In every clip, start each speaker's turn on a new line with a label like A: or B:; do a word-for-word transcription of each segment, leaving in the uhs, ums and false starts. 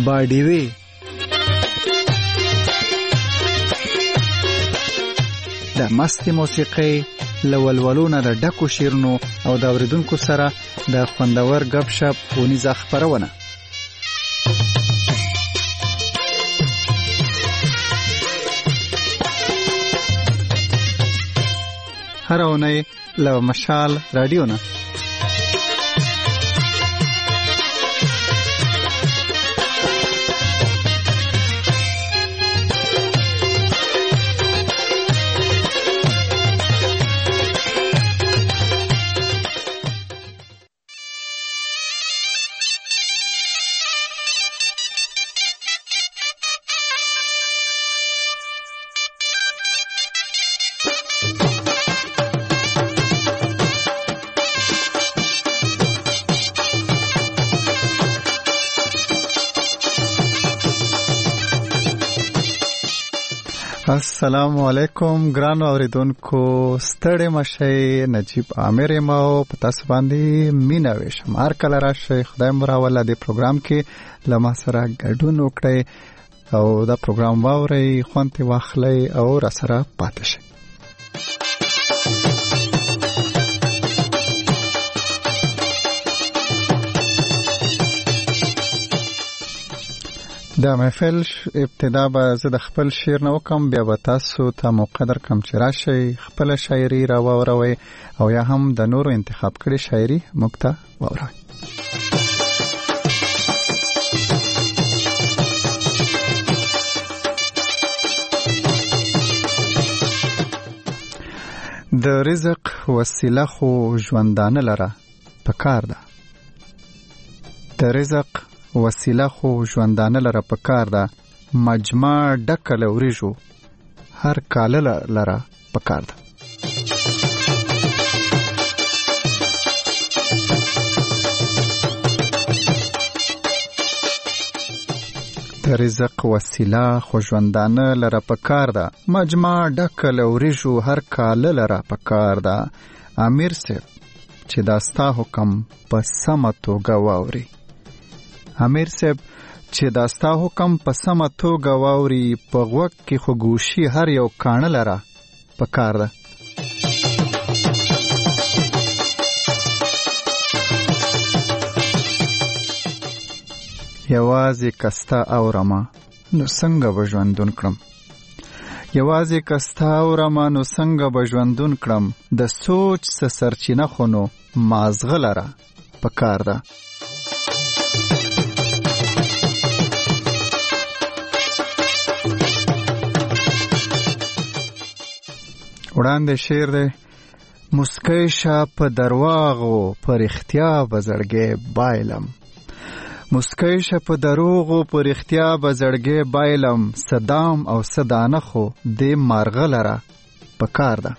A: باډیوي د مستي موسیقي لولولونه د ډکو شیرونو او د اوریدونکو سره د خوندور غب شپ ونیزه خبرونه هر اونۍ له مشال رادیو نه السلام علیکم ګران اوریدونکو ستړي مشه نجیب عامر ما او پتاس باندې مینا وشم هر کله راشي خدای مراوله دی پروګرام کې لمه سره ګډون وکړي او دا پروګرام واوري خونته واخلي او را سره پاتې شي دا محفل ابتدا به زه د خپل شعر نه وکم بیا به تاسو ته مقدر کم چې راشئ خپل شاعري را واوروئ او یا هم د نورو انتخاب کړي شاعري موږ ته واوروئ د رزق وسیله خو ژوندانه لره پکار ده د رزق وسیله خو ژوندانه لره پکار ده مجمع ډکه له وریژو هر کاله لره پکار ده د رزق وسیله خو ژوندانه لره پکار ده مجمع ډکه له وریژو هر کاله لره پکار ده امیر صاحب چې دا ستا حکم په سمه توګه واوري امیر صاحب چې دا ستا حکم په سمه توګه واوري په غوږ کې خو ګوشي هر یو کاڼه لره پکار ده یوازې کستا اورما نو څنګه به ژوندون کړم یوازې کستا اورما نو څنګه به ژوندون کړم د سوچ څه سرچینه خو نو مازغه لره پکار ده وړاندې شعر دی مسکی شه په درواغو پر اختیا به زړګی بایلم مسکی شه په دروغو پر اختیا به زړګی بایلم صدام او صدانه خو دې مارغه لره پکار ده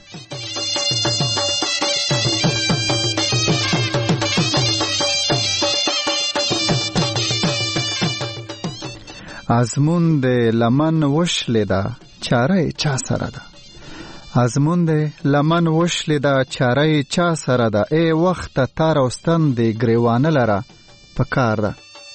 A: ازمون د لمن وشلې ده چاره چا سره ده ازمون دی لمن وشلی دا چاره چا سره ده ای وخت تار اوستن دی گریوانه لره پکار ده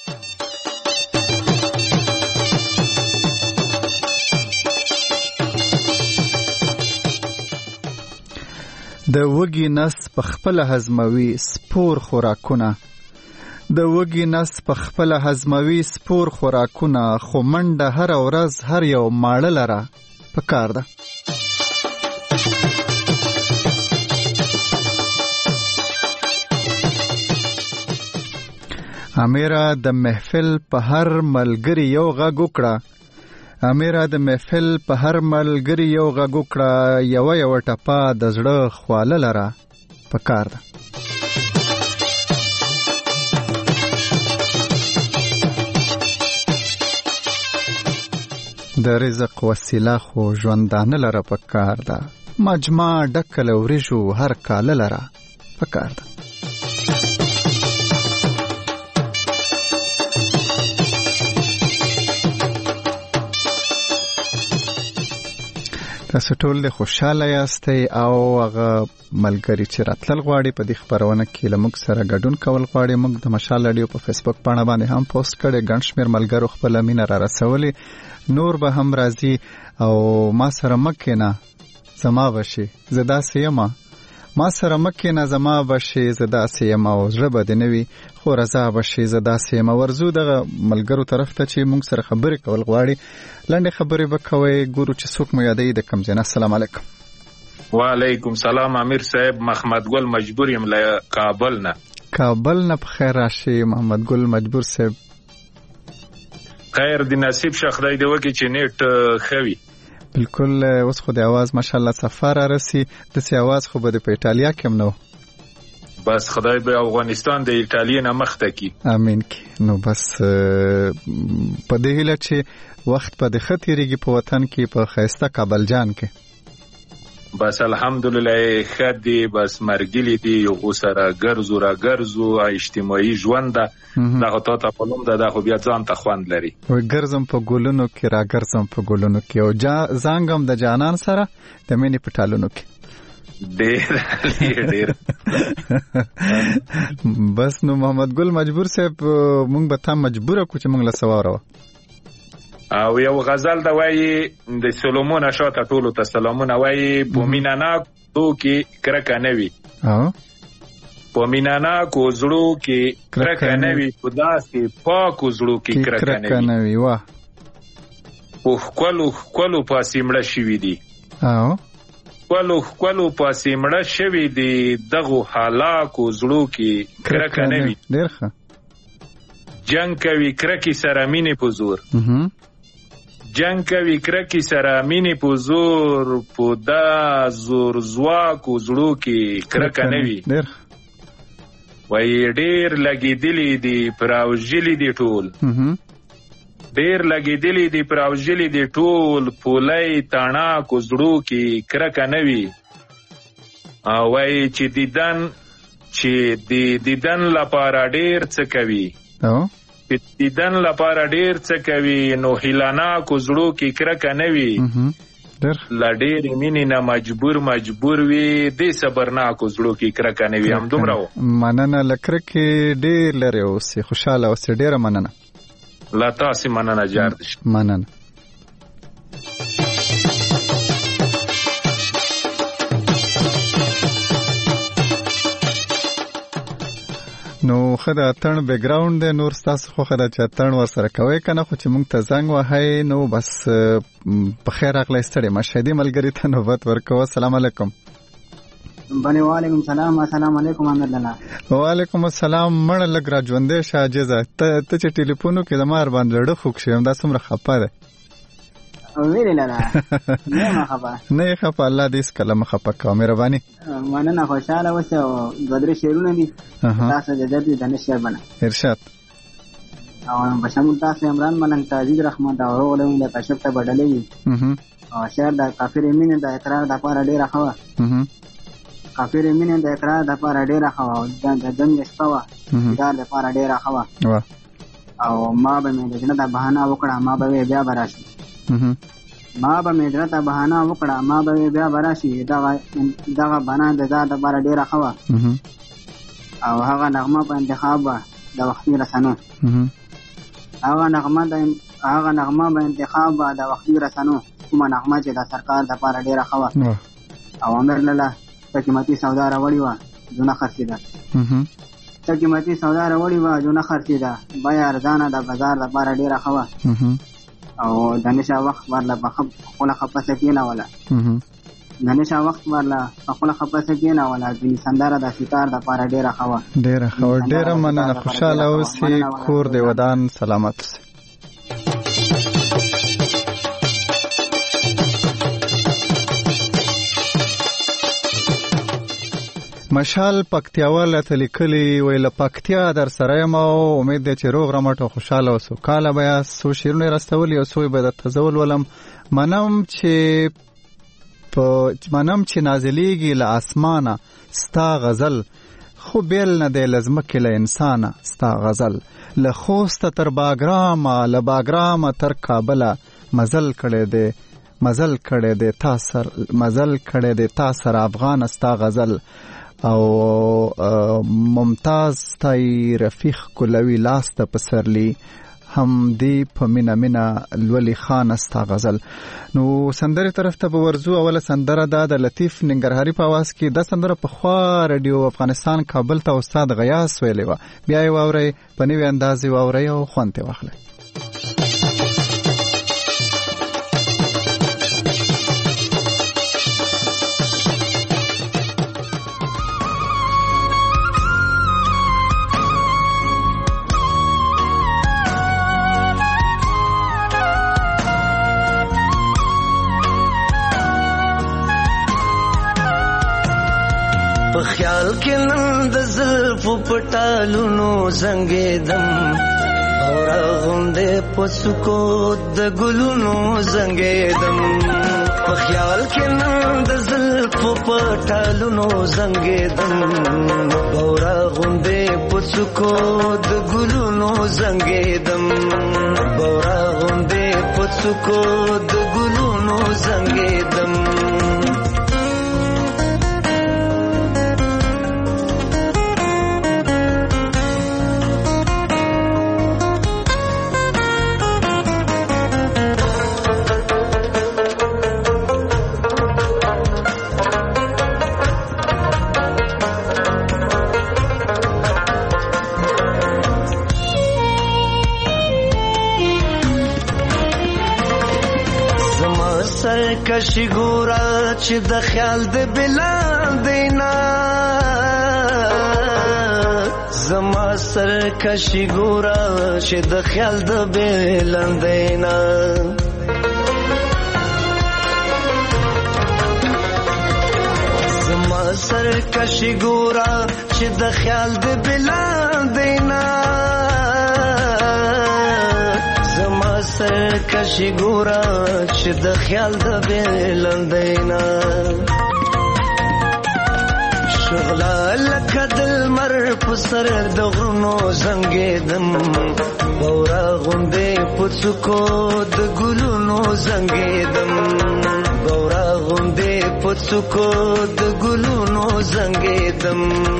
A: د وږي نس په خپل هضموي سپور خوراکونه د وږي نس په خپل هضموي سپور خوراکونه خو منډه هر ورځ هر یو ماړه لره پکار ده امیرا د محفل په هر ملګری یو غږ وکړه امیرا د محفل په هر ملګری یو غږ وکړه یو یو ټپه د زړه خواله لره پکار ده د رزق وسیله خو ژوندانه لره پکار ده مجمع ډکه له وریژو هر کاله لره پکار ده تاسو ټول د خوشاله یاستئ او هغه ملګری چې راتلل غواړي په دې خبرونه کې له موږ سره ګډون کول غواړي. موږ د مشال رادیو په فیسبوک پاڼه باندې هم پوسټ کړی، ګڼ شمېر ملګرو خپله مینه را رسولې. نور به هم راځي او ما سره مه کښېنه زما به شي زه داسې یم، ما سره مه کښېنه زما به شي زه داسې یم، او زړه به دې نه وي خو رضا به شي زه داسې یم. ورځو دغه ملګرو طرف ته چې موږ سره خبرې کول غواړي، لنډې خبرې به کوئ. ګورو چې څوک مو یادوي د کوم ځای نه. السلام علیکم.
B: وعلیکم سلام امیر صاحب، محمد ګل مجبور یم له کابل نه.
A: کابل نه په خیر راشي محمد ګل مجبور صاحب.
B: خیر دی نصیب شه خدای دې وکړي چې نیټ ښه وي.
A: بالکل، اوس خو د اواز ماشاءالله سفر را رسی، داسې اواز خو به د په ایټالیا کې هم نه و.
B: بس خدای به افغانستان د ایټالیا نه مخته کړي.
A: امین کې. نو بس په دې هیله چې وخت په د ښه تېرېږي په وطن کې، په ښایسته کابل جان کې.
B: بس الحمدلله ښه دی، بس مرګلي دي یو سره ګرځو را ګرځو، اجتماعي ژوند ده دغه تا ته په نوم ده، دا خو بیا ځان ته خوند لري.
A: وایي ګرځم په ګلونو کې را ګرځم په ګلونو کې، او زانګم د جانان سره د مینې په ټالونو کې.
B: ډېر ډېر
A: بس نو محمد ګل مجبور صاحب مونږ به تا مجبوره کړو چې مونږ له څه واورو.
B: او یو غزل ده وایي د سلومون شاته ټولو ته سلامونه، وایي په مینه ناکو کې کرکه نه وي، په مینه ناکو زړو کې کرکه نه وي، په داسې پاکو زړو کې کرکه نه وي، په ښکلو ښکلو پاسې مړه شوي دي، ښکلو ښکلو پاسې مړه شوي دي، دغو هلاکو زړو کې کرکه نه وي.
A: ډېر ښه.
B: جنګ کوي کرکې سره مینې په زور، جنگ کوي کرکی سره مینې په زور، په دا زور زواکو زړو کې کرکه نه وي. وایي ډېر لګېدلي دي پر اوژلي دي ټول، ډېر لګېدلي دي پر اوژلي دي ټول، پولی تڼاکو زړو کې کرکه نه وي. وایي چې دیدن چې د دیدن لپاره ډېر څه کوي، دیدن لپاره ډیر څه کوي، نو هیلاناکو زړو کې کرکه نه وي. له ډېرې مینې نه مجبور مجبور وي، دې صبرناکو زړو کې کرکه نه وي. همدومره و.
A: مننه، له کرکې ډېر لرې اوسې، خوشحاله اوسې. ډېره مننه.
B: له تاسې مننه جار دي.
A: مننه. نو خدا اتن بیک گراوند دی، نور تاسو خو خدا چې اتن ور سره کوي کنه، خو چې مونږ ته زنګ وهاي نو بس په خیر راغلی ستړي مشهدي ملګری ته نوبت ورکوه. السلام علیکم.
C: بني وعلیکم السلام. السلام علیکم امیر لالا.
A: وعلیکم السلام. مړ لګ را ژوندې شاجزه ته ته چې ټلیفونو کې زمار باندې لړ خوښ شم، دا څومره خپه ده.
C: ویلی لالا نه ما خپه
A: نه خپه، الله دې سکله مخپه کا مهرباني.
C: مننه، خوشاله اوسه. او دوه درې شعرونه دي تاسو د دې د نشر بنا
A: ارشاد
C: او بشمول تاسو عمران ملنګ تعزیز رحمت او ولوم د کشف ته بدلې وي. او شعر د کافر امین د اقرار د پاره ډیره خوا، کافر امین د اقرار د پاره ډیره خوا، د دم یشپوا دا د پاره ډیره خوا. او ما به مې د جنت بهانه وکړه، ما به بیا براشي، ما به مې درته بهانه وکړه، ما به بیا براشي، دغه دغه بنا د ځا د بار ډیره خوا. او هغه نغمه په انتخاب د وختي رسنو، هغه نغمه د هغه نغمه په انتخاب د وختي رسنو، کومه نغمه چې د سرکار د پاره ډیره خوا. او امر لاله ته قیمتي سودا راوړی و جونه خرڅیده، ته قیمتي سودا راوړی و جونه خرڅیده، بیا ارزانه د بازار د پاره ډیره خوا. او دانشا وخت ورله په خپل خپسه کېنه ولا دانشا وخت ورله په خپل خپسه کېنه ولا ځینې سندره د ستار د پاره ډیره خوا.
A: ډیره خو ډیره مننه، خوشاله اوسې، کور دې ودان سلامت اوسې. مشال پکتیاواله ته لیکلي وی له پکتیا در سره یم او امید دی چې روغ رمټ او خوشحاله او سوکاله به یاست. څو شعرونه یې راستولي او څو یې به درته زه ولولم. منم چې په منم چې نازلیږي له اسمانه ستا غزل، خو بیل نه دی له ځمکې له انسانه ستا غزل. له خوسته تر باګرامه، له باګرامه تر کابله مزل کړی دی مزل کړه د تاثر مزل کړه د تاثر افغان استا غزل او ممتاز تای رفیق کولوی لاس ته پسرلی هم دی په مینا مینا لولی خان استا غزل. نو سندره طرف ته ورزو. اوله سندره دا د لطیف ننګرهاري په आवाज کې د سندره په خوا رادیو افغانستان کابل ته استاد غیاس ویلې و. بیا یې واوري په نوې انداز واوري او خوانته واخلي.
D: خیال کې نن د زلفو پټالونو زنګېدم او راغونډې په سکوت د ګلونو زنګېدم. په خیال کې نن د زلفو پټالونو زنګېدم او راغونډې په سکوت د ګلونو زنګېدم او راغونډې په سکوت د ګلونو زنګېدم. کشی ګورا چې د خیال د بلان دینا زما سر کشی ګورا چې د خیال د بلان دینا زما سر کشی ګورا چې د خیال د بلان دینا سر کشی ګورا چې د خیال د بلندینا شغلا لکه دل مر په سر د غرونو زنګېدم بورا غوندې په څوکو د ګلونو زنګېدم بورا غوندې په څوکو د ګلونو زنګېدم.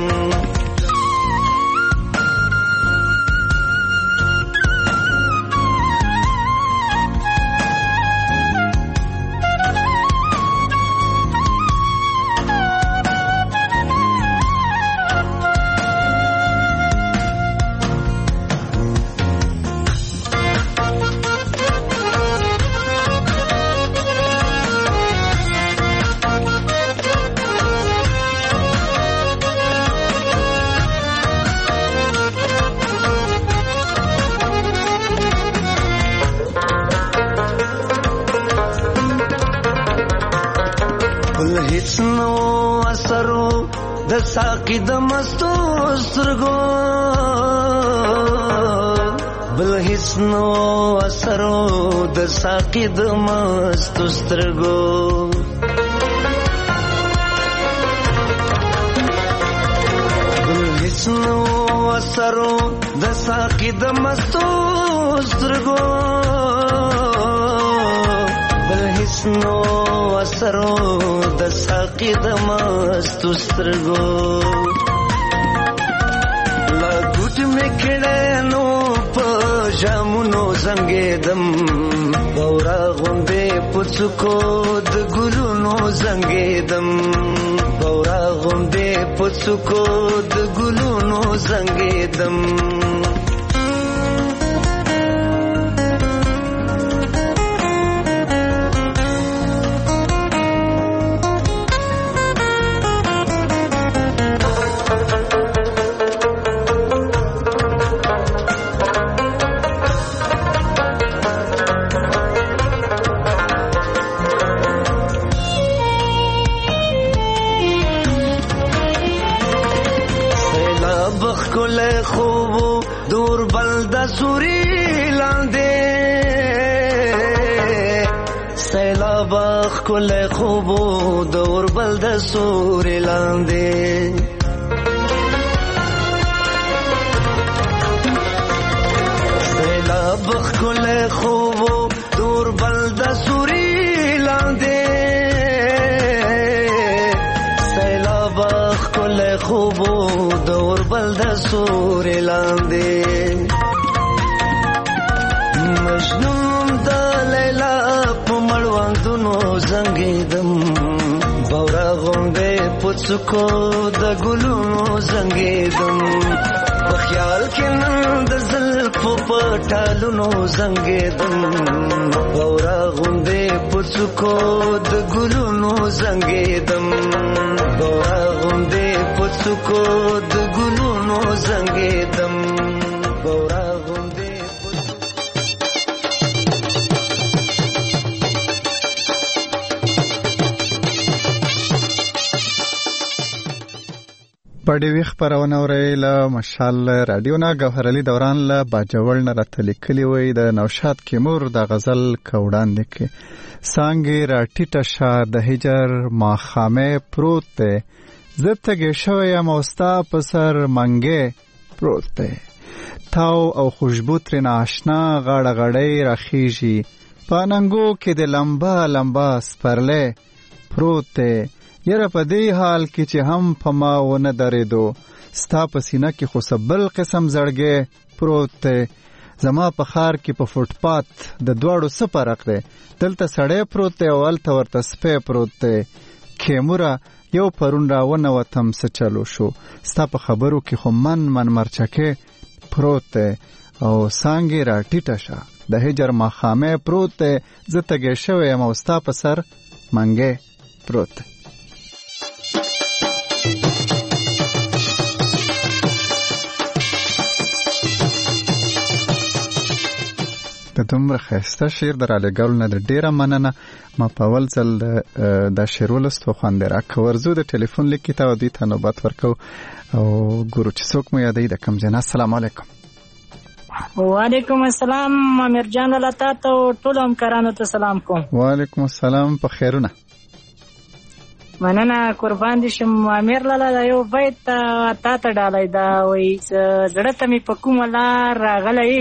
D: ساقی د مستو سترګو بل هیڅ نو اثرو د ساقی د مستو سترګو بل هیڅ نو اثرو د ساقی د مستو سترګو بل هیڅ نو اثرو د ساقی د مستو سترګو لا ګوټ مې کړه نو په جامونو زنګېدم بورا غوندې په څوکو د ګلونو زنګېدم بورا غوندې په څوکو د ګلونو زنګېدم. کل خوبو دور بل د سور لاندې سیلاب کل خوبو دور بل د سور سورې لاندې مجنون د لیلا په مړوندونو زنګېدم بورا غوندې پڅکو د ګلونو زنګېدم په خیال کې نن د زلفو په ټالونو زنګېدم بورا غوندې پڅکو د ګلونو زنګېدم بورا غوندې پڅکو د ګلونو زنګېدم بورا غوندې
A: پړې ویخ پرونه ورې له مشال رادیو نه گوهر علي دوران له باجوړ نه راته لیکلي وای د نوشاد کیمور د غزل کوډان لیکي سانګې را ټیټه شه د هجر ماخامه پروت دی زه تږی شوی یم او ستا په سر منګې پروت دی تاو او خوشبو ترېنه اشنا غاړه غړۍ راخیږي په اننګو کې د لمبا لمبا سپرلی پروت دی یره په دې حال کې چې هم په ما ونه درېدو ستا په سینه کې خو بل قسم زړګی پروت دی زما په ښار کې په فوټپات د دواړو څه فرق دی دلته سړی پروت دی او هلته ورته سپی پروت دی کیموره یو پرون راونوتم څه چلو شو ستا په خبرو کې خو من من مرچکې پروت دی او سانګې را ټیټه شه د هجر ماښامې پروت دی زه تږی شوی یم او ستا په سر منګې پروت دی د دومره ښایسته شعر در علیګولو نه د ډېره مننه ما په اول ځل دا شعر ولوست و خوند یې راکړ ورځو د ټلیفون لیک ته دوی ته نوبت ورکو او ګورو چې څوک مو یادوي د کوم ځای نه السلام علیکم
E: وعلیکم السلام امیر جان الله تا ته ټولو همکارانو ته سلام کوم
A: وعلیکم السلام په خیرونه
E: مننه قربان دي شم امیر لاله دا یو بیت تا ته ډالۍ دا وایي زړه ته مې په کومه لار راغلی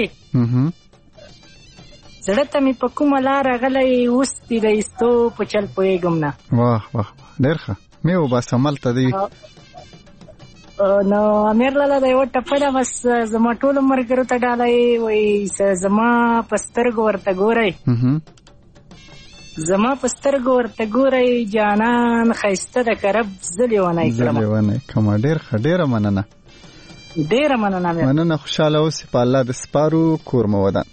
E: زړه ته مې په کومه لار راغلی اوس دې د ایستو په چل پوهېږم نه
A: واه واه ډېر ښه مې وباسه هملته دی
E: نو امیر لاله دا یوه ټپه ده بس زما ټولو ملګرو ته ډالۍ وایي زما په سترګو ورته ګورئ زما په سترګو ورته ګورئ جانان ښایسته ده که رب زه لیونی کړم
A: زه لیونی کړم ډېر ښه ډېره مننه
E: ډېره مننه
A: مننه خوشحاله اوسې په الله د سپارو کور مو ودان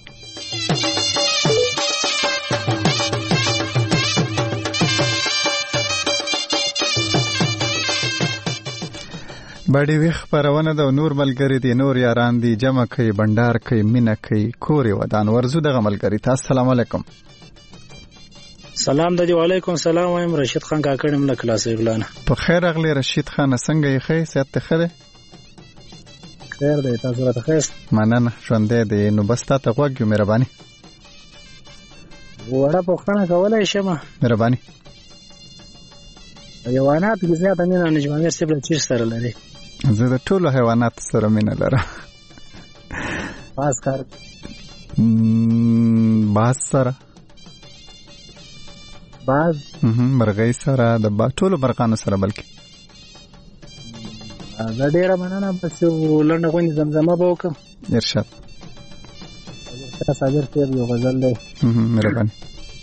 A: باډي ویخ پرونه د نور ملګری دی نور یاران دی جمع کوي بندار کوي مینه کوي کورې ودان ورزو دغه ملګری ته السلام علیکم
F: سلام دجو علیکم سلام وایم رشید خان کاکړم له کلاس غلانه
A: په خیر اغلی رشید خان څنګه یې خې سات ته خره
F: خیر دی تاسو راته خیر
A: مننه ژوندې دی نو بس تاسو غوږ مهرباني
F: وړه په خانه کولای شم
A: مهرباني
F: حیوانات کې زیاته مینه نجمانیر سره چیر سره لري
A: زه د ټولو حیوانات سره مینه لرم
F: باز کار
A: باز سره
F: باز
A: مرغۍ سره د ټولو مرغانو سره بلکې
F: دا ډېره مننه بس لنډه غونډه زمزمه به وکړم
A: ارشاد
F: صابر صاحب یو غزل دی
A: مهرباني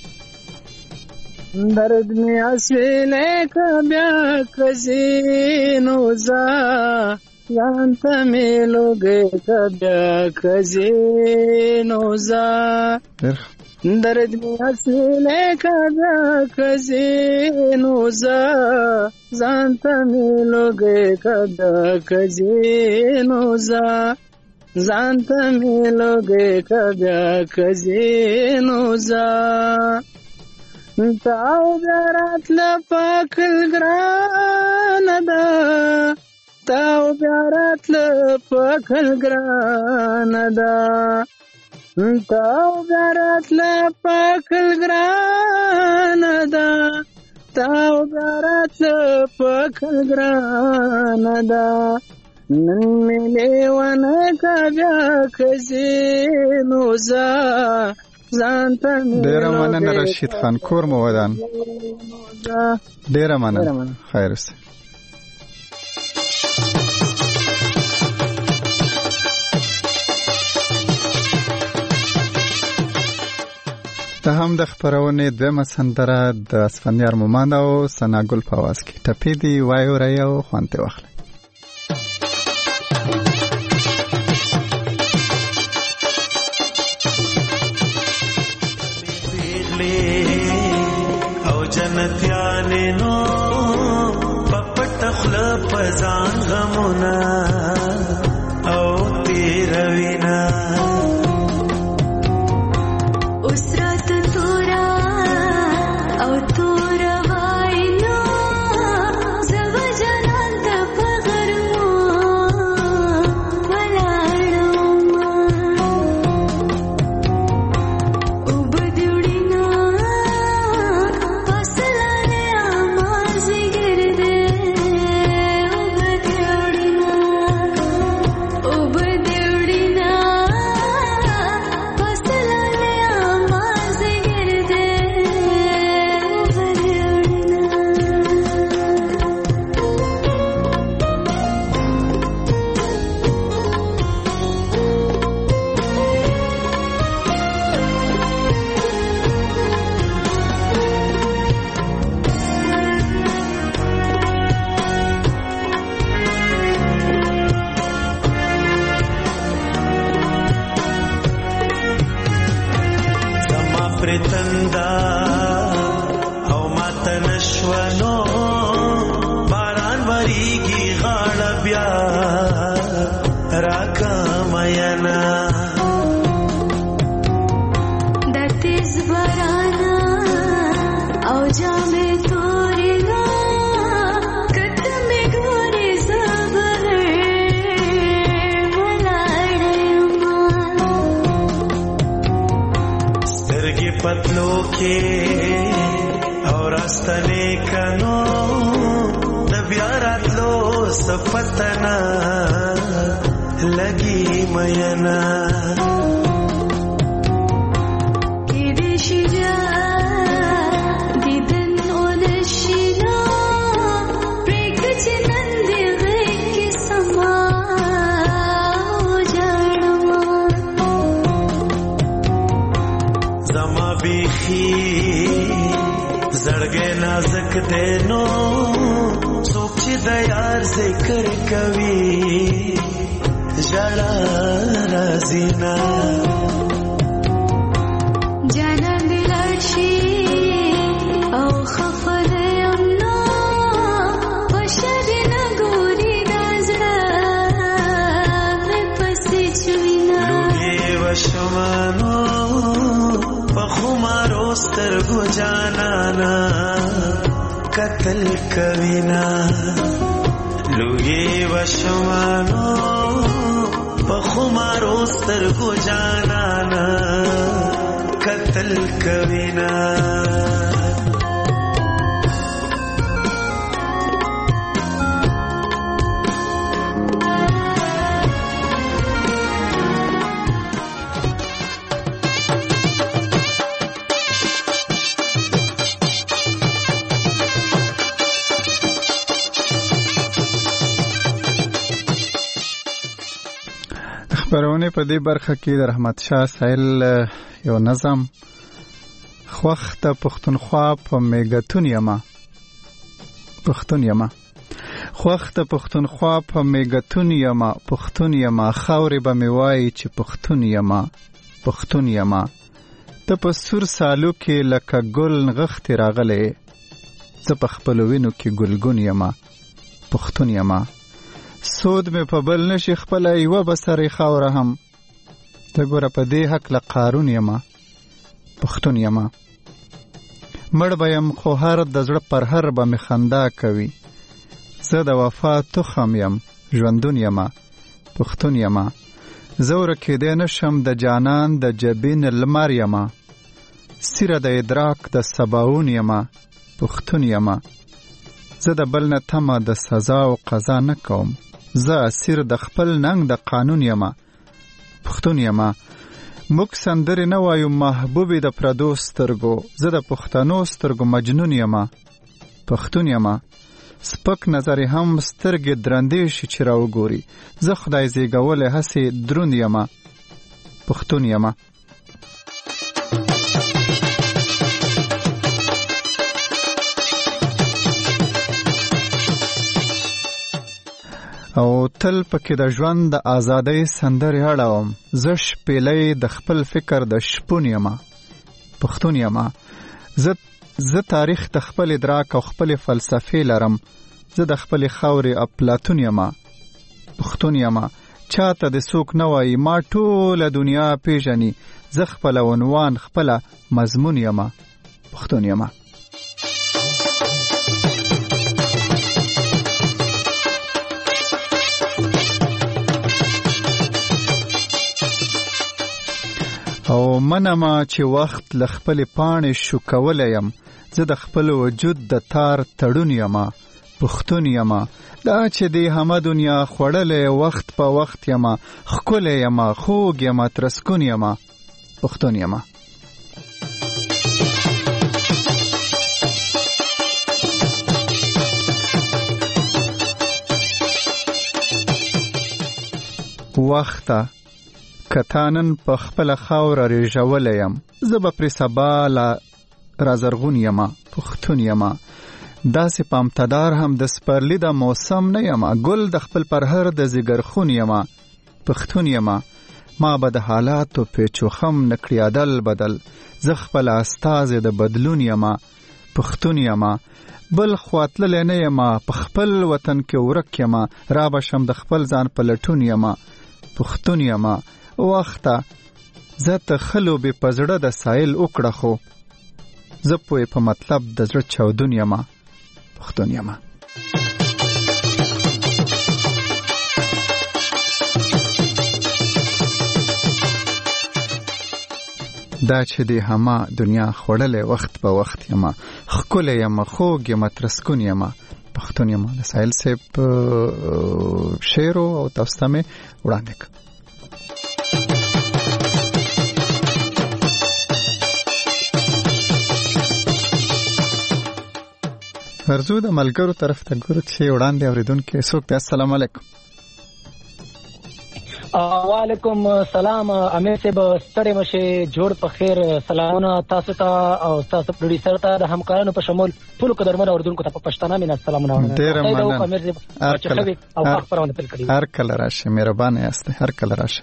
F: درد میں اسویلے کا بیا کزینو زا یانتا میلو گے کا بیا کزینو زا درد میں اسویلے کا بیا کزینو زا زانتا میلو گے کا بیا کزینو زا زانتا میلو گے کا بیا کزینو زا تاو بیارات لپاکل گران دا تاو بیارات لپاکل گران دا تاو بیارات لپاکل گران دا تاو بیارات لپاکل گران دا نن ملے وانا کا بیا کزینو زا
A: ډیره مننه رشید خان کور مو ودان ډیره مننه خیر اوسه ته هم د خپرونې دویمه سندره د اسفندیار مومند او ثناګل په اواز کې ټپې دي وایو رایه او خوند ترې واخلئ.
D: او جنتیانې نو په پټه خوله په ځان غمونه او تېروینه
G: اوس راته توره او توره وایي نو زه به جنان ته په غرمو ولاړم اوبه دې وړینه فاصله دی مازدیګر دی اوبه دې وړینه اوبه دې وړینه فاصله دی مازدیګر دی اوبه دې
D: زما پرتندا او ماته نشونو باران وریږي غاړه بیا راکا مینا
G: د تیز بارانه او جامې تورې نه کته مې ګورې زه بهر ولاړه یم
D: سترګې پتلو کې او راستنې کنو د بیا راتلو سپتنا لګي مینا
G: کېدې شي بیا دیدن ونشي نو پرېږده چې نن دې غېږ کې سما وژاړمه
D: زما بیخي زړګی نازک دی نو څوک چې د یار ذکر کوي ژړا راځي نه
G: جانان دې لاړ شي او خفه دی یم نو په شا دې نه ګوري دا زړه مې پسې چوینه
D: لوګي وشمانو په خمارو سترګو جانانا قتل کوینا لوګي وشمانو په خمارو سترګو جانانا قتل کوینا
A: خبرونه په دې برخه کې د رحمت شاه سایل یو نظم خوخت پښتونخوا په میګتون یما پښتون یما خوخت پښتونخوا په میګتون یما پښتون یما خاورې به می وای چې پښتون یما پښتون یما ته په سور سالو کې لکه ګل نغښتې راغلې زه په خپلو وینو کې ګلګون یما پښتون یما سود مې په بل نشي خپله یوه به سرې خاوره هم ته ګوره په دې هکله قارون یما پښتون یما مړ به یم خو هر د زړه پر هر به مې خندا کوي زه د وفا تخم یم ژوندون یما پښتون یما زه ورکېدی نشم د جانان د جبین لمر یما سیره د ادراک د سباون یما پښتون یما زه د بل نه تمه د سزا او قضا نه کوم زه اسیر د خپل ننګ د قانون یما پښتون یما موږ سندرې نه وایو محبوبې د پردو سترګو زه د پښتنو سترګو مجنون یما پښتون یما سپک نظر هم سترګې درندې شي چې راوګوري زه خدای زیږولی هسې دروند یما پښتون یما او تل پکې د ژوند د ازادۍ سندرې اړوم. زه شپېلۍ د خپل فکر د شپون یمه، پښتون یمه. زه زه تاریخ د خپل ادراک او خپل فلسفې لرم. زه د خپل خاورې افلاطون یمه، پښتون یمه. چاته د څوک نه وایي ما ټوله دنیا پیژني. زه خپله عنوان خپله مضمون یمه، پښتون یمه. او منما چې وخت ل خپل پاڼې شو کولای يم. زه د خپل وجود د تار تړون یم، پښتون یم. دا چې دی همه دنیا خوړلې وخت په وخت یم، ښکلی یم، خوږ یم، ترسکون یم، پښتون یم. وخته کتانن په خپل خاور ریژول یم. زه به پر سبا لا رازرغون یم، پښتون یم. داسې پامتدار هم د سپرلی د موسم نه یم، ګل د خپل پرهر د زیګر خون یم، پښتون یم. ما به د حالاتو پیچو خم نکړي عدل بدل. زه خپل استازی د بدلون یم، پښتون یم. بل خواتللی نه یم، په خپل وطن کې ورک یم. را به شم د خپل ځان په لټون یم، پښتون یم. وخته زه ته خلو به پزړه د سایل وکړه، خو زه پوی په مطلب د زړه چودون یم، پښتون یم. دا چې دی همه دنیا خوړلې وخت په وخت یم، ښکلی یم، خوږ یم، ترسکون یم، پښتون یم. د سایل صاحب شعر او تاسو ته مې وړاندې کړ. ورزو د ملګرو طرف ته ګورو چې وړاندې اوریدونکو څوک دی. السلام علیکم.
F: وعلیکم السلام. امیر صاحب ستړي مشه، جوړ په خیر. سلامونه تاسو ته او تاسو پروډوسر ته، د همکارانو په شمول ټول قدرمن اوریدونکو ته په پښتانه مینه سلامونه.
A: ډیر مننه.
F: امیر صاحب چې خبي او خبرونه تل کړی.
A: هر کله راشه، مهربانه یاست. هر کله راشه.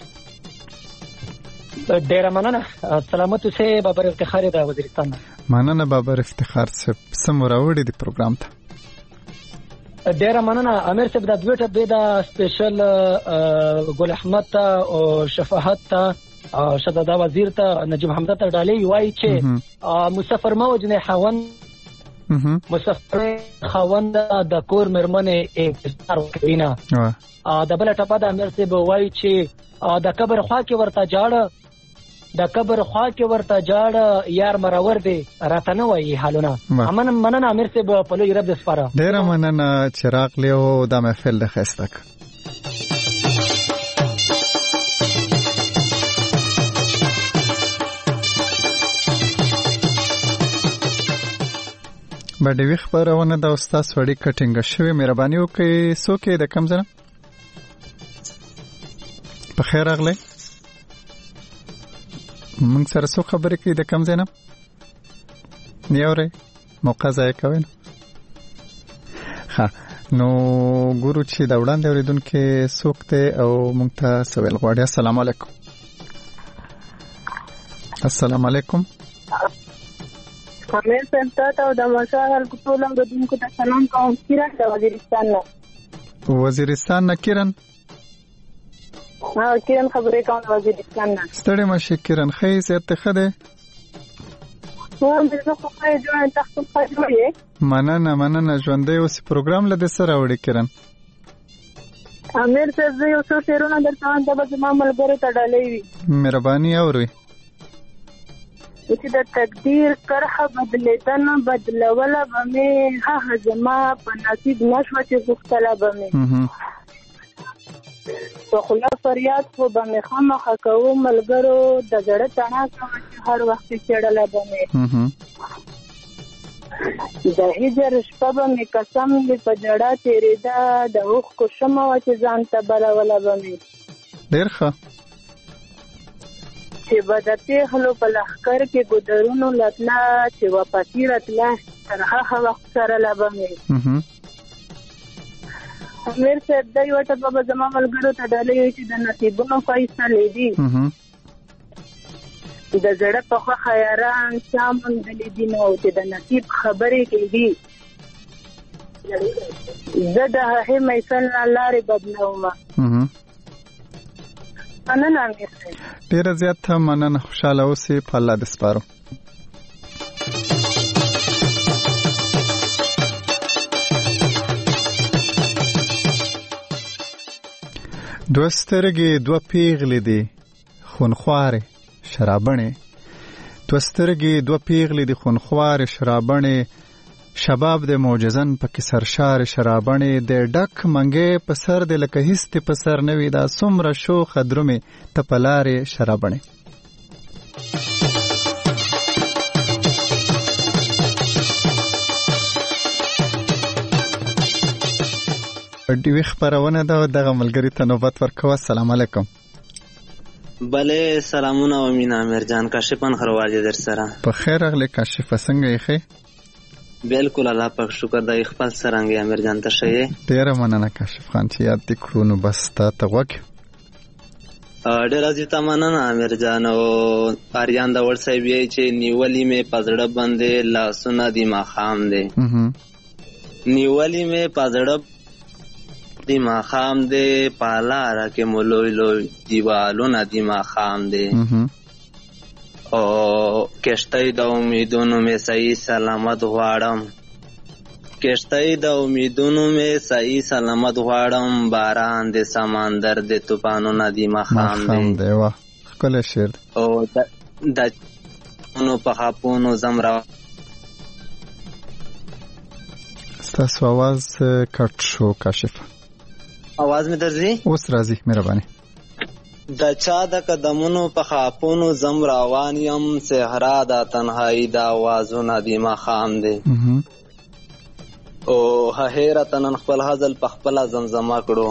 F: ډیر مننه. سلامت اوسه. بابر افتخار د وزیرستان.
A: مننه بابر افتخار صاحب. سم راوړی دی پروګرام ته.
F: ډیر مننه امیر صاحب. د دوی ته به د سپیشل ګل احمد ته او شفاعت ته او شهزاده وزیر ته نجیب حمزه ته ډالۍ وایي چې مسافر موجنه خاوند مسافر خاوند د کور مرمنه افتخار وکړینا. د بل ټپه د امیر صاحب وایي چې د قبر خوا کې ورته جاړه د قبر خوا کې ورته جاړه یار مرور دی راته نه وایي حالونه. امن مننه امیر صاحب په لوی رب د سپاره.
A: ډیر مننه چراغ لیو د محفل د خستک. بډوي خبرونه د استاد وړي کټینګ شوی. مهرباني وکړئ څوک د کم ځنه په خیر اغله موږ سره څو خبرې کوي د کم ځای نه نیورې موقع ځای کوي. ها نو ګورو چې دا وړاندې اوریدونکو څوک ته او موږ ته سوال غواړي. السلام علیکم. السلام علیکم.
H: امیر صاحب ته او د مسائل ټول اوریدونکو ته سلام کوم. کیران د وزیرستان نه.
A: وزیرستان نه کیران.
H: ها کیران خبرې کوم د وزیرستان نه.
A: ستړي مشه کیران. خې زه خده
H: نور مې زه خو خې جوړ تاسو خو جوړې.
A: مننه مننه ژوندې اوس پروګرام لده سره وړي کیران.
H: امیر صاحب زه یو څو شعرونه درته وایم د ما ملګرو ته ډالۍ وي.
A: مهرباني اورئ.
H: چې د تقدیر کرخه بدلیدنه بدلوله به مې هغه زما په نصیب نشوه چې غوښتله به مې په خوله فریاد خو به مې خامخا کوو ملګرو د زړه تڼا کوه چې هر وخت څېړله به مې د هجر شپه به مې قسم وي په ژړا تېرېده د اوښکو شمه وه چې ځان ته بلوله به مې
A: ډېر ښه
H: چې به د پېغلو په لښکر کې ګودرونو لتله چې واپسي راتله تر هغه وخت سره له به مې امیر صاحب دا یو ټپه به زما ملګرو ته ډالۍ وي چې د نصیبونو فیصلې دي د زړه په خوښه یاران چا موندلي دي نو چې د نصیب خبرې کوي زه د هغې محفل نه لارې بدلومه. مننه امیر صاحب.
A: ډېره زیاته مننه. خوشحاله اوسې. په الله دې سپارو. دوه سترګې دوه پیغلې دي خونخوارې شرابڼې، دوه سترګې دوه پیغلې دي خونخوارې شرابڼې، شباب د معجزن پکې سرشار شرابڼې، د ډک منګې په سر د لکه هیڅ په سر نه وي، دا څومره شوخه درومې ته په لارې شرابڼې. ډیوی خبرونه دا دغه ملګری ته نوبت ورکوه. السلام علیکم.
I: بله سلامونه و مینا امیر جان. کاشفان خرواجه در سره
A: په خیر اغلی. کاشفه څنګه یې ښه؟
I: بالکل الله پاک شکر د خپل سرنګ امیر جان ته ښه یې؟
A: ډېره مننه کاشف خان چې یاد دې کړو نو بس تا ته غوږ.
I: ډېره زیاته مننه امیر جان. او آریان د وړ صاحب یې چې نیولې مې په زړه باندې لاسونه دي ماښام دی، نیولې مې په زړه دی ماښام دی، په لاره کې مو لوی لوی دیوالونه دي ماښام دی، او کشتۍ د امیدونو مې صحیح سلامت غواړم، کشتۍ د امیدونو مې صحیح سلامت غواړم، باران د سمندر د طوفانونه دي ماښام دی.
A: واه ښکلی شعر دی.
I: او د نو په خاپونو زم را
A: ستاسو آواز کټ شو کاشف.
I: آواز می درځي؟
A: اوس راځي. مهرباني.
I: د چا د قدمونو په خاپونو زم روان یم، صحرا د تنهایی د آوازونه دي ماښام دی، او حیرت نن خپل هزل په خپله زمزمه کړو،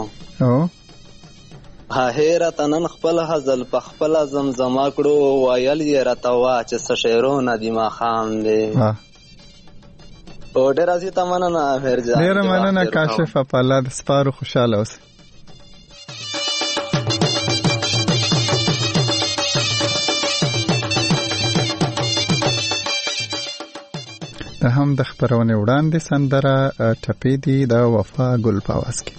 I: حیرت نن خپل هزل په خپله زمزمه کړو، ویل یې راته وا چې څه شعرونه دي ماښام دی. او ډېره زیاته مننه امیر جان.
A: ډېره مننه کاشفه. په الله د سپارو. خوشحاله اوسئ. د هم د خبرونې وړاندې سندره ټپې دي د وفا ګل په اواز کې.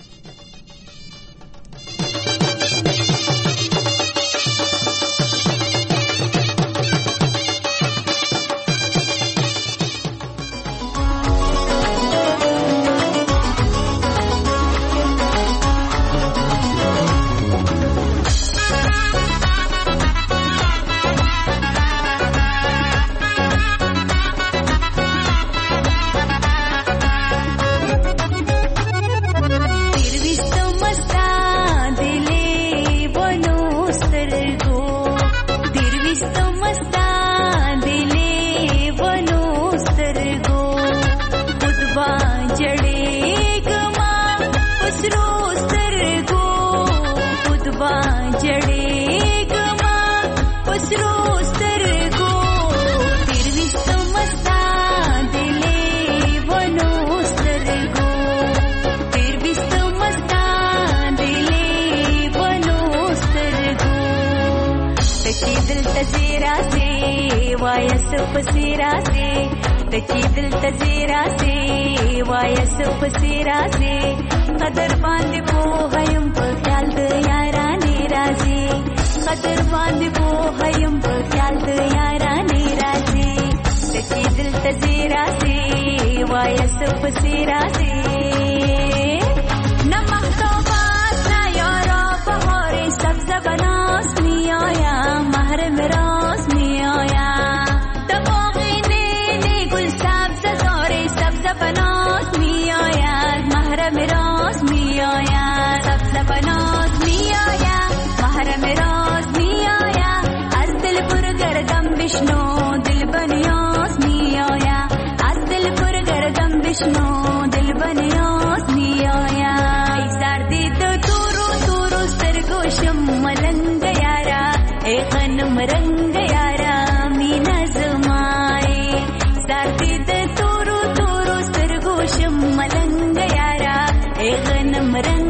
G: मलंग यारा a gun मरंग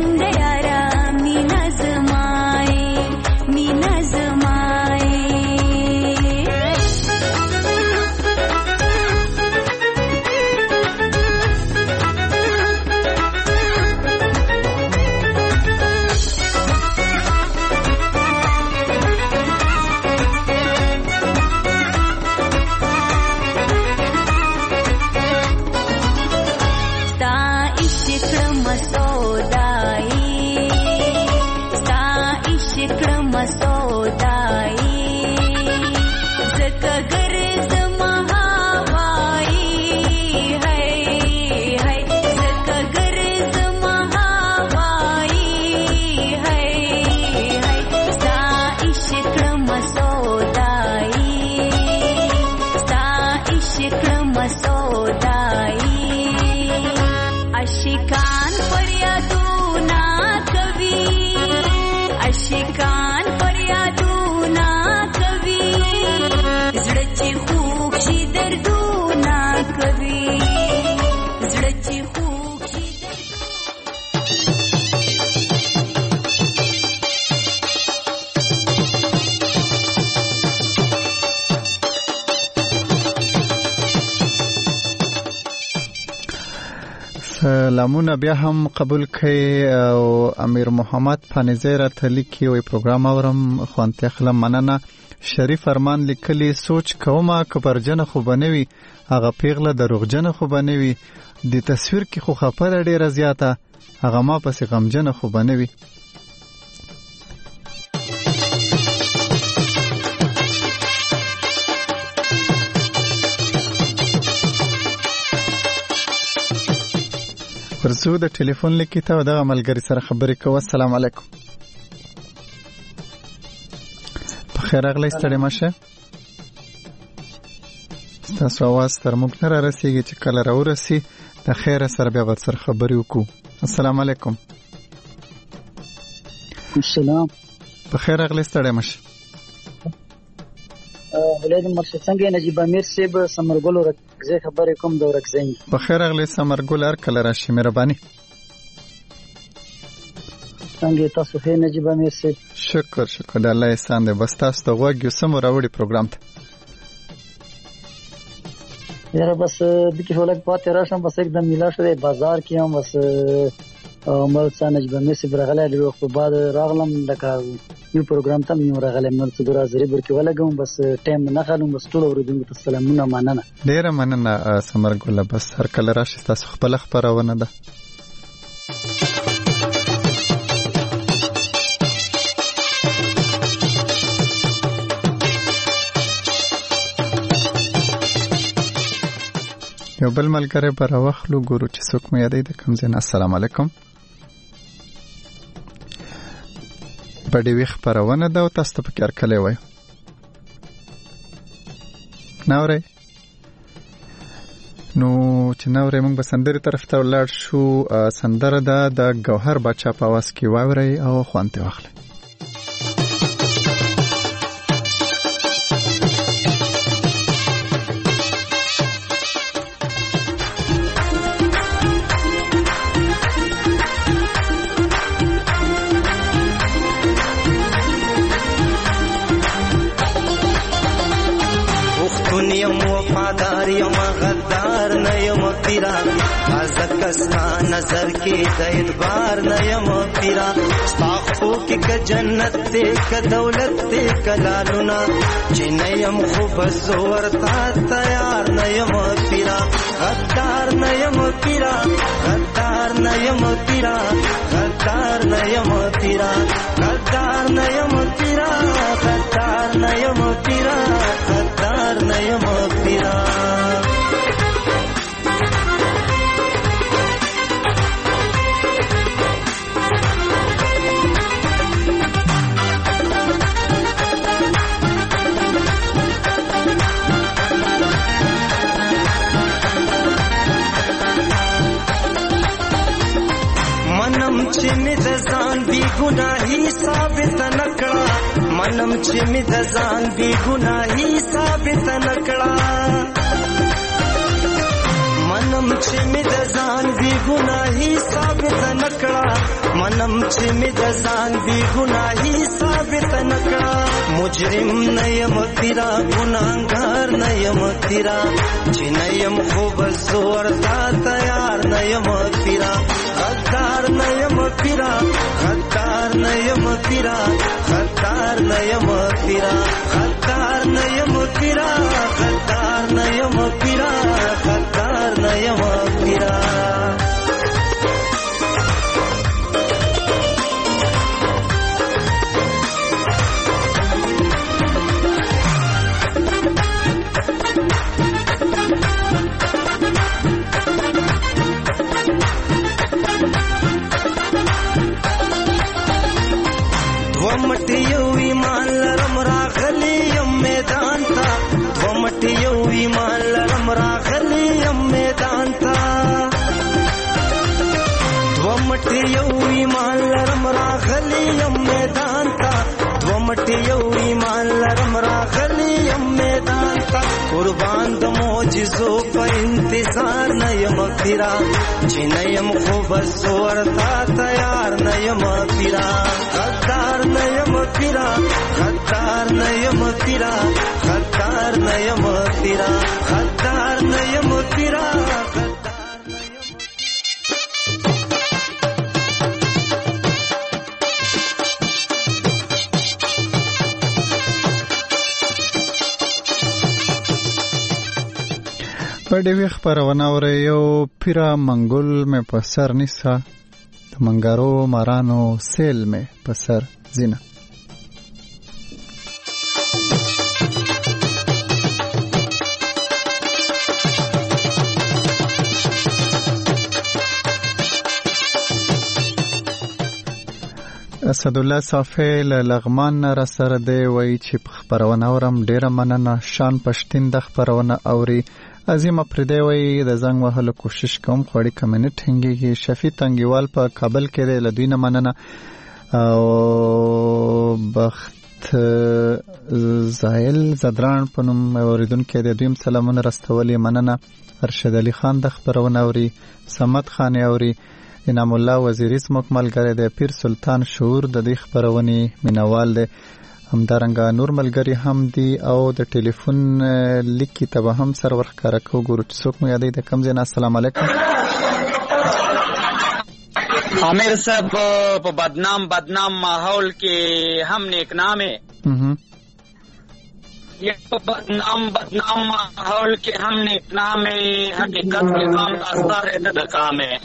A: سلامونه بیا هم قبول کړئ او امیر محمد فانزیر ته لیکي وي پروګرام اورم خوانته خلم مننه شریف فرمان لیکلی سوچ کومه کبرجن خو بنوي هغه پیغله دروغجن خو بنوي د تصویر کې خو خبره ډیره زیاته هغه ما پسې غمجن خو بنوي ورسو د ټلیفون لیکي ته د عملګری سره خبرې کوو. السلام علیکم. په خیر راغلی ستړي مشه. تاسو आवाज تر موږ نه رسیږي چې کله راورسي د خیر سره بیا ور سره خبرې وکړو. السلام علیکم.
J: السلام.
A: په خیر راغلی ستړي مشه.
J: ولید مرشد څنګه نجیب امیر صاحب سمرګل ورکزه خبرې کوم د ورکزه.
A: په خیر راغلی سمرګل هر کله راشي مهرباني.
J: څنګه تاسو ښه نجیب امیر صاحب؟
A: شکر شکر د الله احسان دی. بس تاسو ته غوږ سم راوړي پروګرام ته.
J: یاره بس د کې ولګ پاتې راشم بس एकदम ملا شوی بازار کې هم بس مر څنګه نجیب امیر صاحب راغلی د وخت بعد راغلم لکه یو پروګرام ته مې ورغلم نو څه درا زری برکې ولګم بس ټایم نه خالم بس ټول اوریدونکو ته سلامونه مننه.
A: ډیره مننه سمرګل. بس هر کله راشي تاسو خپل خبرونه ده. یو بل ملګری پر واخلو ګورو چې څوک مې یادې د کوم ځای. السلام علیکم. بډې وی خبرونه ده او تاسو ته پکې ارکلې وای ناورې نو چې ناورې موږ به سندرې طرف ته ولاړ شو. سندره ده د ګوهر بچا په आवाज کې واوري او خوانته واخلئ.
D: नजर के दरबार नयम पीरा साखो के क जन्नत ते क दौलत ते क लालुना जिनयम खूब जोरता तैयार नयम पीरा गद्दार नयम पीरा गद्दार नयम पीरा गद्दार नयम पीरा गद्दार नयम पीरा गद्दार नयम पीरा गद्दार नयम पीरा. چې می د ځان بی ګناهی ثابت نکړه منم چې می د ځان بی ګناهی ثابت نکړه منم چې می د ځان بی ګناهی ثابت نکړه منم چې می د ځان بی ګناهی ثابت نکړه مجرم نه یم تیرا ګناهګار نه یم تیرا چې نه یم خوب زور تا تیار نه یم تیرا غدار نه یم تیرا غدار نه یم تیرا غدار نه یم تیرا غدار نه یم تیرا غدار نه یم تیرا غدار نه یم تیرا. ایمان لرم راغلی یم میدان تا دومټ یو ایمان لرم راغلی یم میدان تا دومټ یو ایمان لرم راغلی یم میدان تا دومټ یو ایمان لرم راغلی یم میدان تا قربان د معجزو په انتظار نه یم پیرا چې نه یم خو بس ورته تیار نه یم پیرا غدار نه یم پیرا غدار نه یم پیرا غدار نه یم پیرا غدار نه یم پیرا
A: په ډیوی خبرونه اورئ یو پیرا منګل مې په سر نیسه د منګارو مارانو سیل مې په سر زینه. اسد الله صافی له لغمان را سره دی وایي چې په خبرونه اورم ډیره مننه. شان پښتین د خبرونه اوري. عظیم افریدی وایي د زنګ وهلو کوشش کوم خو اړیکه مې نه ټینګېږي. شفیع تنګیوال په کابل کې دی له دوی نه مننه. او بخت زایل زدران په نوم اوریدونکی دی دویم سلامونه رستولې مننه. ارشد علي خان د خبرونه اوري. صمد خان اوري. انعام الله وزیری زموږ ملګری دی. پیر سلطان شعور د دې خبرونې مینوال دی. همدارنګه نور ملګری هم دي او د ټلیفون لیکي ته به هم سر ورښکاره کوو. ګورو چې څوک مو یادوي د کوم ځای نه. السلام علیکم.
K: عامر صاحب په بدنام بدنام ماحول کې هم نیک نامه یہ بدنام بدنام ماحول کے ہم نے نام حقیقت کے کام داستا رہتا دا کام ہے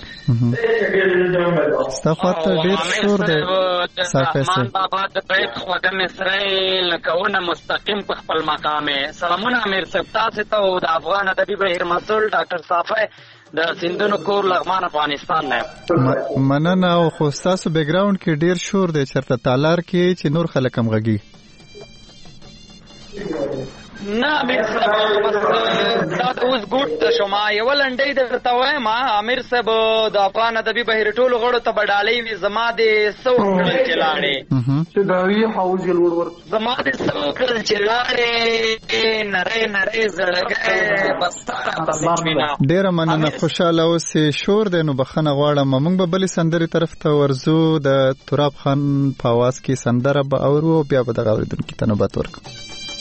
A: استغفرت ډیر شور دی صافه سه
K: بابا د بیت خدام اسرائیل لکونه مستقیم په خپل مقام ہے. سلامونه امیر صاحب تاسو ته او د افغان ادبي بهیر مسؤل ډاکټر صافه د سندونو کور لغمان افغانستان نه
A: مننه. او خو تاسو بیک گراوند کې ډیر شور دی چرته تالار کې چې نور خلک هم غږی
K: نه امیر صاحب بس دا اوس ګوټ شما یو لنډۍ درته وایم. امیر صاحب د افغان ادبي بهیر ټولو غړو ته بډالۍ وي زما د سو کړل چې لاړې
L: چې دا وی حوض لوړ ور
K: زما د سو کړل چې لاړې نری نری زړګې بس بس مینا
A: ډیر مننه. خوشاله اوسې. شور دی نو بخنه غواړم. موږ به بلې سندرې طرف ته ورزو. د تراب خان په आवाज کې سندره به اورو بیا به دغه اوریدونکي ته نوبت ورکړو.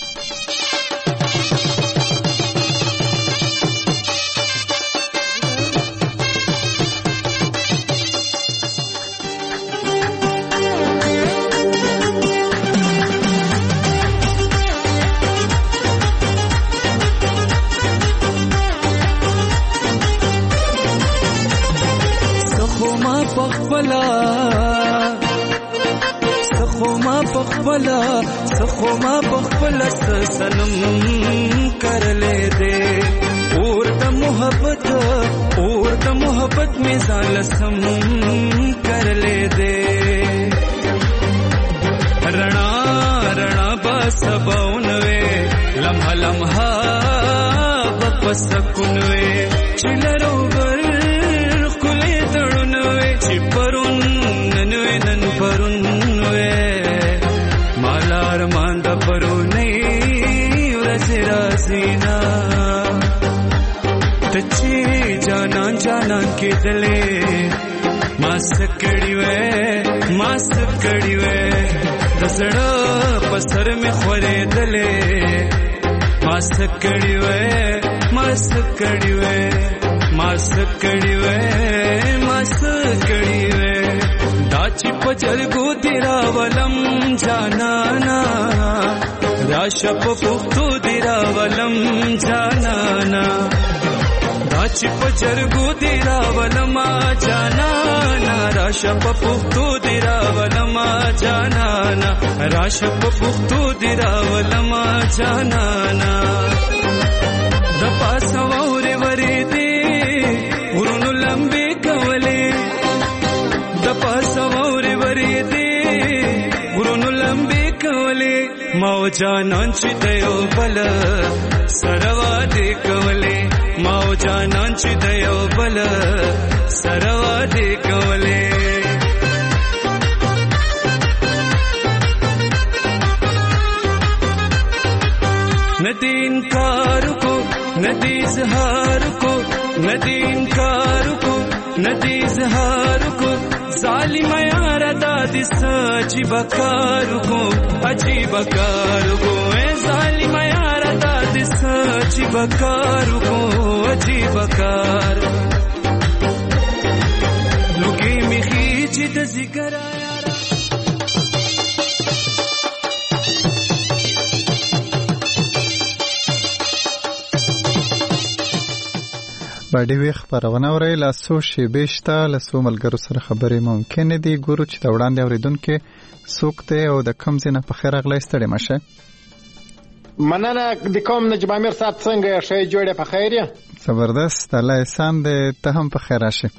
M: پخپلا سخو ما پخپلا سنم کرلے دے اور د محبت اور د محبت میں ځان سم کرلے دے رڼا رڼا بس باونوے لمحه لمحه بپس کونوے چلرو گر خلے تړونوے چې پرون ننوے نن پرون ارمان دا پرو نئی ورز رازینا تچے جانان جانان کے دلے ماس کڑی وے ماس کڑی وے دسڑا پسر میں خورے دلے ماس کڑی وے ماس کڑی وے ماس کڑی وے ماس کڑی وے داچی پجرگو دیرا ولم جانانا راشا پختو دیرا ولم جانانا داچی پجرگو دیرا ولم جانانا راشا پختو دیرا ولم جانانا راشا پختو دیرا ولم جانانا دپا سوور وری دی ورونو لمبی کولی دپا سوور وری دی ورونو لمبی کولی کولې ما او جانان چې د یو بل سره وادي کولې ما او جانان چې د یو بل سره وادي کولې ندی انکار کو ندی اظہار کو ندی انکار کو ندی اظہار کو ظالم یار دادی عجیب کار کو عجیب کار کو اے ظالم یار دادی عجیب کار کو عجیب کار لوګي میخي چې د ذکر
A: باډي وی خبرونه ورې لاسو شیبې شته لاسو ملګرو سره خبرې ممکن دي ګورو چې د وړاندې اوریدونکو سوکته او د کم زینه په خیر اغلی ستړي مشه
N: مننه د کوم نجم امیر صاحب څنګه شې جوړه په خیر یا
A: زبردست الله احسان دې ته هم په خیر راشه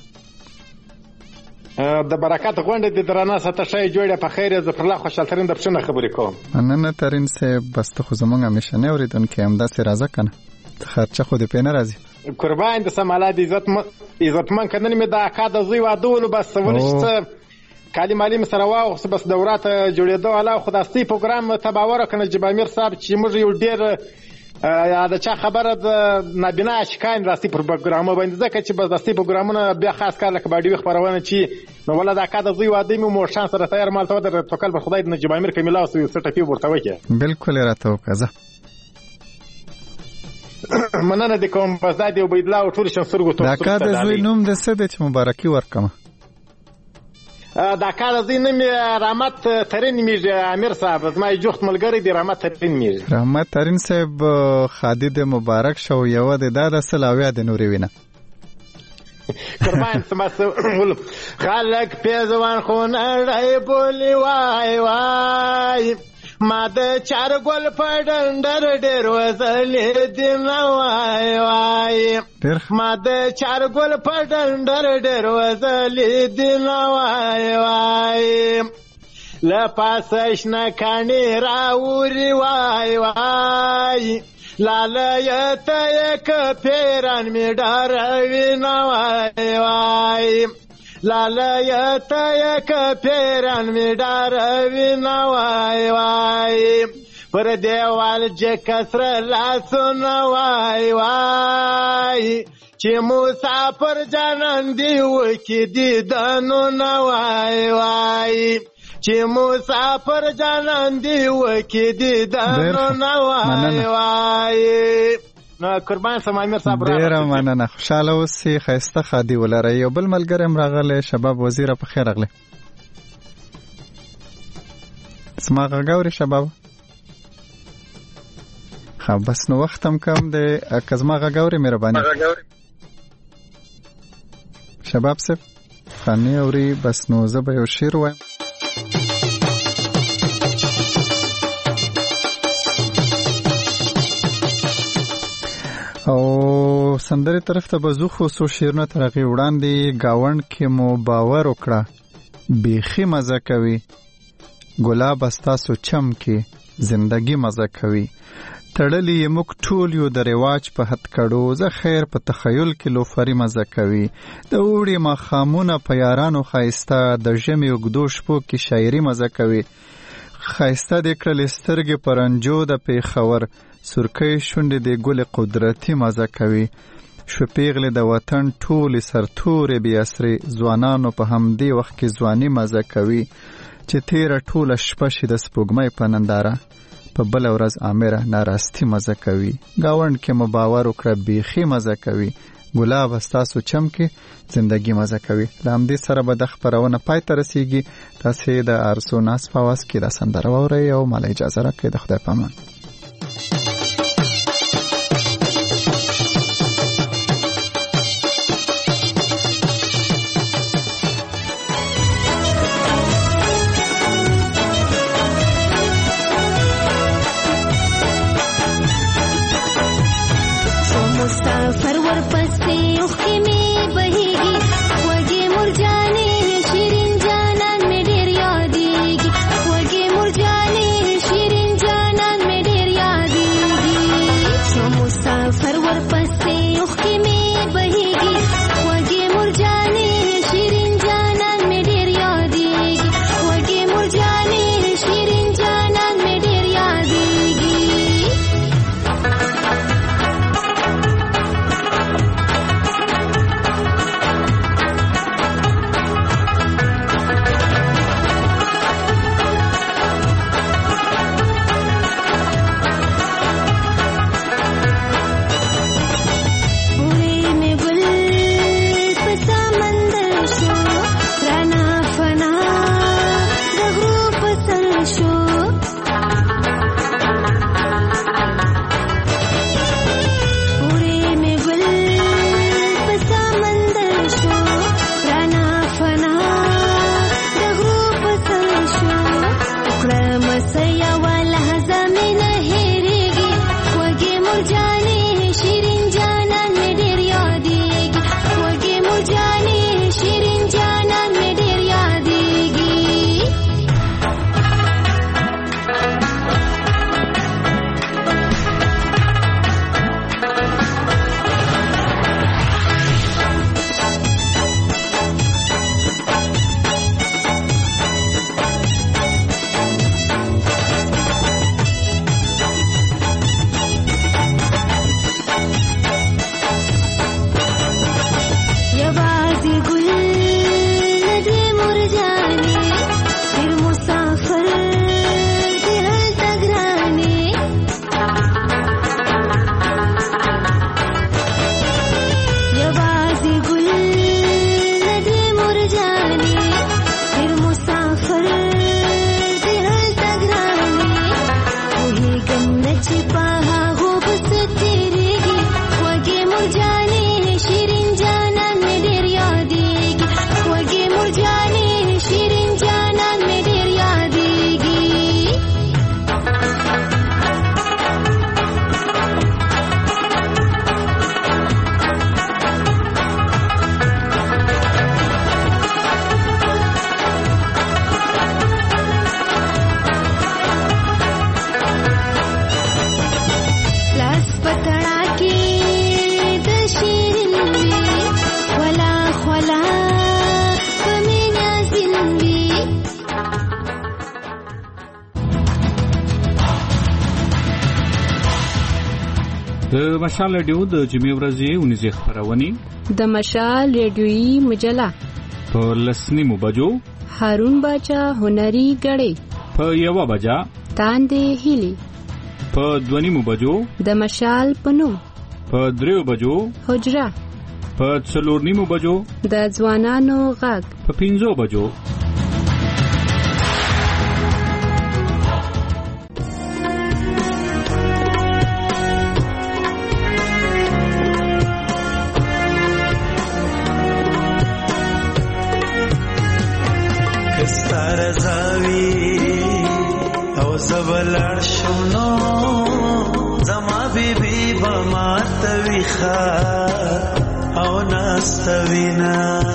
N: د برکات غونډه د درانه ساته شې جوړه په خیر ظفر الله خوشحال ترين د پښنه خبرې کوم
A: مننه ترين سه بس ته خو زمونږ همیشنه اوریدونکو هم داسې راځه کنه خرچه خو دې پینه راځي
N: قربان د سماله د عزت م... عزت من کنن می د اکاد زوی وادول بس ورشته کالی مالی مسره واو بس دورات جوړېدو علاوه خداستی پروګرام تباور کنه جبامیر صاحب چې موږ یو ډیر دا چا خبره د نابینا شکاین راستی پروګرام باندې ځکه چې بس داستی پروګرامونه بیا خاص کار لکه باډي خبرونه چې نو ولا د اکاد زوی وادي مو شانس سره تیار مالته د توکل په خدای د جبامیر کمیلا او سټپی ورته وکړه
A: بالکل راته وکړه
N: مننه د کوم بزاد او بيدلا او ټول شنسرګو ته
A: دا کار د زوی نوم د څه د مبارکي ورکم
N: دا کار د نوم رحمت ترين میږي امیر صاحب زما جوخت ملګری دی رحمت ترين میږي
A: رحمت ترين صاحب خادي د مبارک شو یو د داده سلاویا د نوري وینه
N: قربان سماسه خلک پیزوان خو نه راي بولی وای وای ما د چار ګل په ډنډر ډېر وزلې دي نو وای وای ما د چار ګل په ډنډر ډېر وزلې دي نو وای وای له پاسه شنه کاني راوري وای وای لاله یته یک پیران می ډاروي نو وای وای لاله یته یک پیران می ډاروي نو وای وای پر دیوال چې کسر لاسونه وای وای چې مسافر جانان دی وکي دي دانو نو وای وای چې مسافر جانان دی وکي دي دانو نو وای وای نو قربان سم امیر صاحب
A: ډیر مننه خوشاله اوسې خسته خادي ولري یو بل ملګری هم راغلی شباب وزیر په خیر راغلی اسما غاوري شباب خو بس نو وخت هم کم دی کزما غاوري مهرباني شباب سب خاني اوري بس نو زبې او شیر وایم او سندري طرف ته بزو خو سو شیرونه ترغي وړاندې گاوند کې مو باور وکړه بیخي مزه کوي ګلاب استاسو چم کې زندگی مزه کوي تړلی موږ ټول یو د رواج په حد کړو زه خیر په تخیل کې لوفري مزه کوي د وړي ما خامونه په یارانو خایسته د ژمي وګدو شپو کې شاعري مزه کوي خایسته د کړل سترګې پرنجو د پیښور سرکې شونډې د ګل قدرتي مزه کوي شو پیغله د وطن ټول سرتورې بیا اسري ځوانانو په همدې وخت کې ځواني مزه کوي چې تیر ټول شپه شي د سپوږمۍ په ننداره په بل ورځ امره ناراستی مزه کوي گاوند کې مباور وکړه بیخي مزه کوي ګلاب استاسو چم کې زندگی مزه کوي لام دې سره به د خبرونه پای ته رسیږي تاسو د ارسو ناس پاواس کې د سندره ووري او مال اجازه راکړئ د خدای پامان
G: شیرین
O: د مشال رادیو د جمعې ورځې اونیزه خبرونه
P: د مشال رادیویي مجله
O: په لسنیمو بجو
P: هارون باچا هنري غړې
O: په یو بجا
P: تاندې هیلي
O: په دونیمو بجو
P: د مشال پنوم
O: په دریو بجو
P: حجره
O: په څلورنیمو بجو
P: د ځوانانو غږ
O: په پنځو بجو
D: زبلړ شونو زما بیبي بماتوي خا او ناستوینا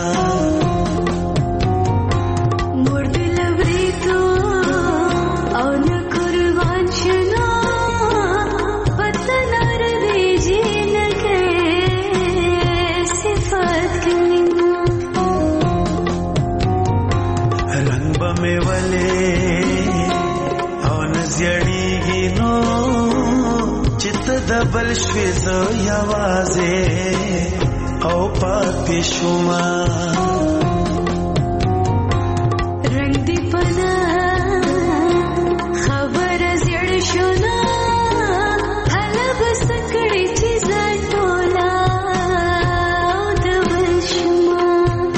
G: مرد لوري تو او نه قربان شنو پتنار دی جنکه صفات کلمه
D: رنگ بمه ولې زړیږي نو چت دبل شوي زو یوازې او پاتې شوما
G: رنگ دی پنا خبر زړ شونا هله بس کړي چې زټولا دبل شوما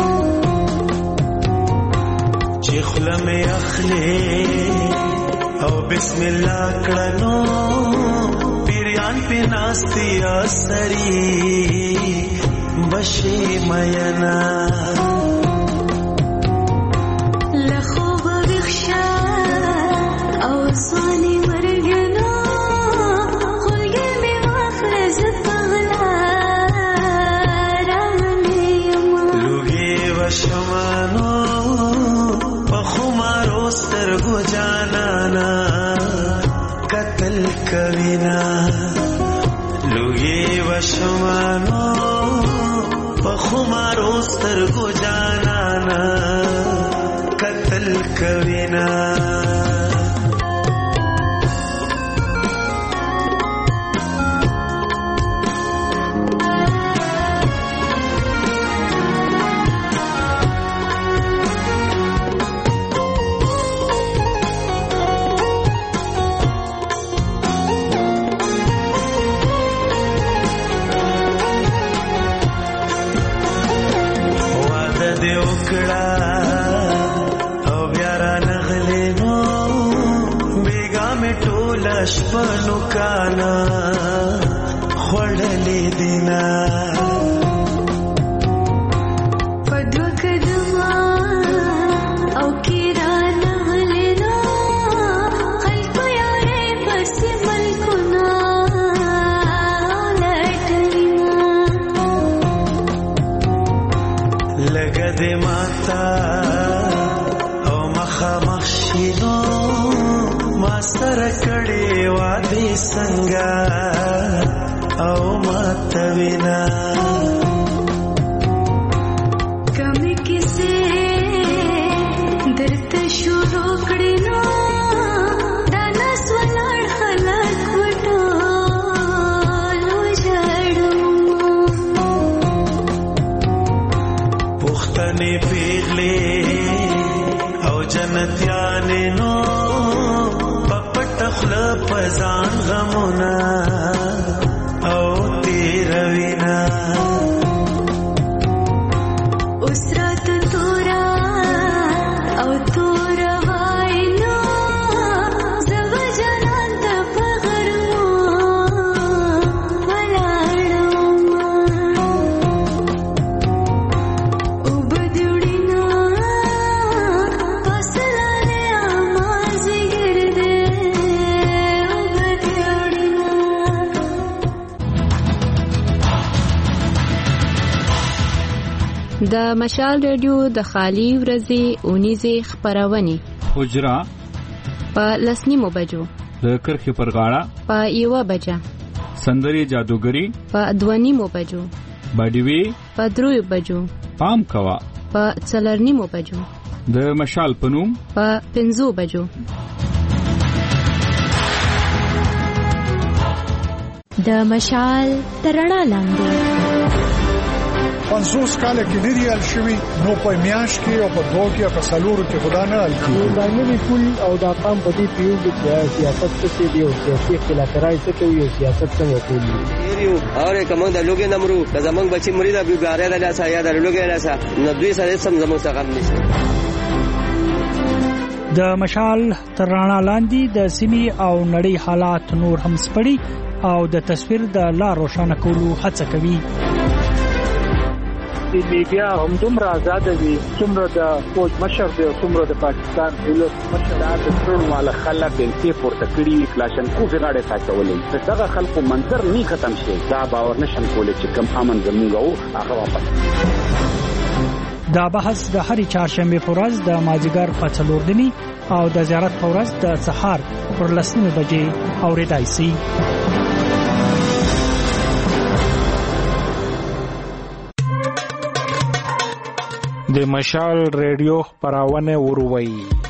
D: چې خلمه اخلي او بسم الله کړنو پیریان په ناستیا سری بشي مینا
G: لخو بخشا او سونی مرګنو خلګې می واخلص پغلا رامنیم
D: لوګي وشمانو په خمارو سترګو جانانا قتل کوینا لوګي وشمانو په خمارو سترګو جانانا قتل کوینا شپنو کانا خوڑلی دینا
G: پدو کدما او کیران غلینا خلق یاره پس ملکنا لٹلینا
D: لگا دی ماتا او مخا مخشینو ماستر کړي وادي څنګه او ماتوینا
G: کمی کیسه درته شروع کړي نو دانا سولړ خلک وټو لو جړم
D: پختنې پیغلې او جنتیانې نو تخلا پزان غمونا او تیروینا
G: اسرات تورا او تورا واینا زو جنان تا پغرمو ولاړم او بدوړینا پسلاله اماز ګرده
P: د مشال رادیو د خالی ورځې اونیزه خبرونه
O: حجره
P: په لسنیمو بجو
O: د کرخې پر غاړه
P: په یو بجا
O: سندري جادوګری
P: په دونیمو بجو
O: باډیوي
P: په دریو بجو
O: پام کوا
P: په څلرنیمو بجو
O: د مشال پنوم
P: په پنځو بجو د مشال تر رڼا لاندې.
Q: پنځوس کاله کې لري ال شوی نو په میاش کې او په دوه کې په سلورو کې خدا نه ال کیږي.
R: دا نوی پول او دا قام په دې پیو کې سیاست څه دی او سیاسي اختلافات څه کوي او سیاست څنګه کوي.
S: یو اوره کوم د لوګي نمرو د زمنګ بچي مریدا به باریا د لاسه یا د لوګي لاسه نو دوی سره سم زموږ څخه هم نشته.
T: د مشال تر رڼا لاندې د سیمې او نړۍ حالات نور هم سپړي او د تصویر د لا روښانه کولو هڅه کوي.
U: د میډیا هم دومره آزاد دي څومره د فوج مشر دی او څومره د پاکستان دولت مشر د ټول مال خلک بنتي پورته کړي کلاشنکو غاړه ساتولې دغه خلکو منظر نه ختم شي دا باور نشم کولای چې کم امن زموږ او هغه واپس.
T: دا بحث د هرې چهارشنبه په ورځ د مازیګر په څلور نیمې او د زیارت په ورځ د سهار پر لس نیمې بجې اورېدای شي. د مشال ریډیو خپرونه وروي.